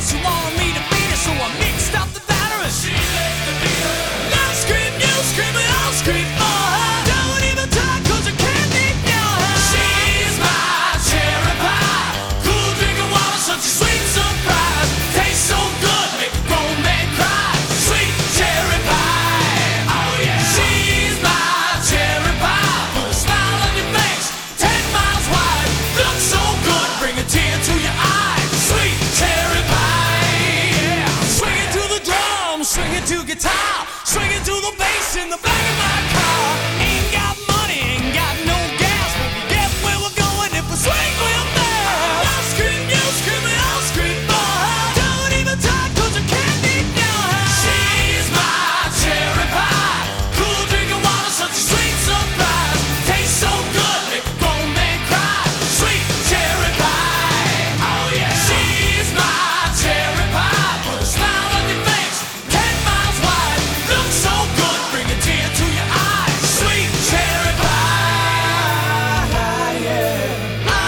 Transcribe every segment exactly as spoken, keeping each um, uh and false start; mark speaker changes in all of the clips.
Speaker 1: girl, she wanted me to beat her, so I mixed up the batter and she let the beat her. Now scream, you scream, and I'll scream for her. Don't even talk, cause I can't ignore her. She's my cherry pie, cool drinking water, such a sweet surprise. Tastes so good, make a grown man cry. Sweet cherry pie, oh yeah. She's my cherry pie, put a smile on your face, ten miles wide. Looks so good, bring a tear to your eye. Sweet cherry pie, yeah. Swing it to the drum, swing it to guitar, swing it to the bass in the back of my car. Ain't got money, ain't got no gas, but we get where we're going if we swing real fast. I'll scream, you scream, and I'll scream for her. Don't even talk, cause I can't ignore her. She's my cherry pie, cool drinking water, such a sweet surprise. Tastes so good, make a grown man cry. Sweet cherry pie, oh yeah. She's my cherry pie, put a smile on your face, ten miles wide. Looks so good, bring a tear to your eye. Sweet cherry pie, yeah. Ah,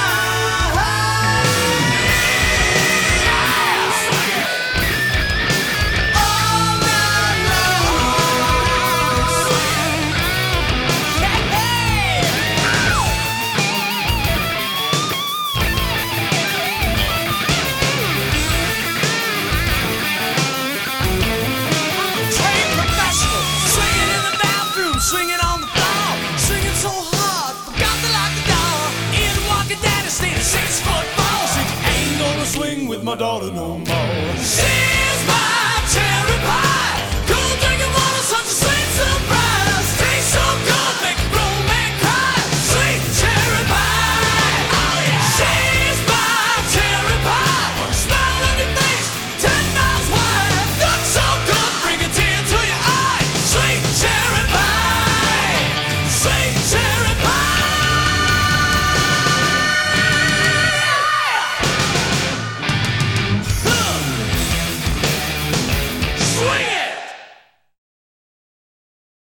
Speaker 1: all night long. Hey, trained professional, swinging in the bathroom, swinging on the floor, swinging so hard, forgot to lock the door. In walking daddy, stayed a six foot four. Said you ain't gonna swing with my daughter no more. She